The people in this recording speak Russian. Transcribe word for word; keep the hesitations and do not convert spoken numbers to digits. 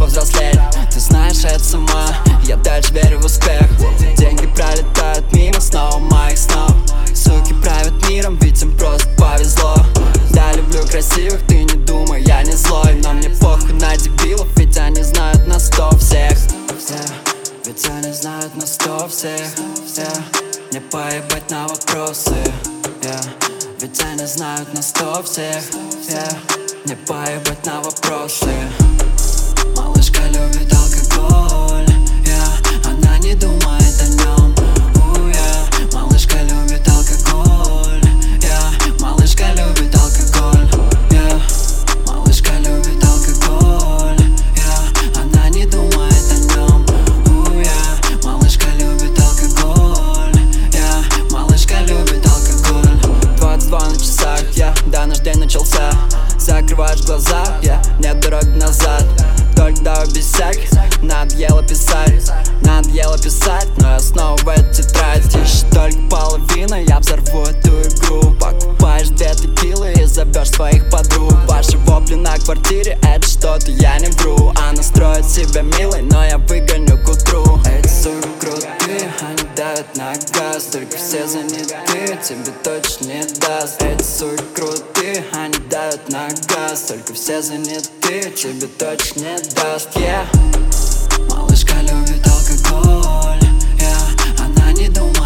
повзрослеть. Ты знаешь это сама, я дальше верю в успех. Деньги пролетают мимо снова моих снов. Суки правят миром, ведь им просто повезло. Да, люблю красивых, ты не думай, я не злой. Но мне похуй на дебилов, ведь они знают на сто всех. Все, ведь они знают на сто всех. Все, не поебать на вопросы. Yeah. Ведь они знают на сто всех. Yeah. Не поебать на вопросы. Малышка любит алкоголь, yeah. Она не думает о нем. uh, yeah. Малышка любит алкоголь, yeah. Малышка любит алкоголь, yeah. Малышка любит алкоголь, yeah. Она не думает о нем. uh, yeah. Малышка любит алкоголь, yeah. Малышка любит алкоголь. Двадцать два на часах, yeah. Да, наш день начался. Закрываешь глаза, yeah. Нет дороги назад. Только давай без всяких, надоело писать. Надоело писать, но я снова в эту тетрадь. Еще только половина, я взорву эту игру. Покупаешь две текилы и зовешь своих подруг. Ваши вопли на квартире, это что-то я не вру. Она строит себя милой, но я выгоню к утру. Эти суки крутые, они давят на газ. Только все заняты, тебе точно не даст. Эти суки крутые, они давят на газ. Только все заняты, тебе точно не даст, yeah. Малышка любит алкоголь, yeah. Она не думает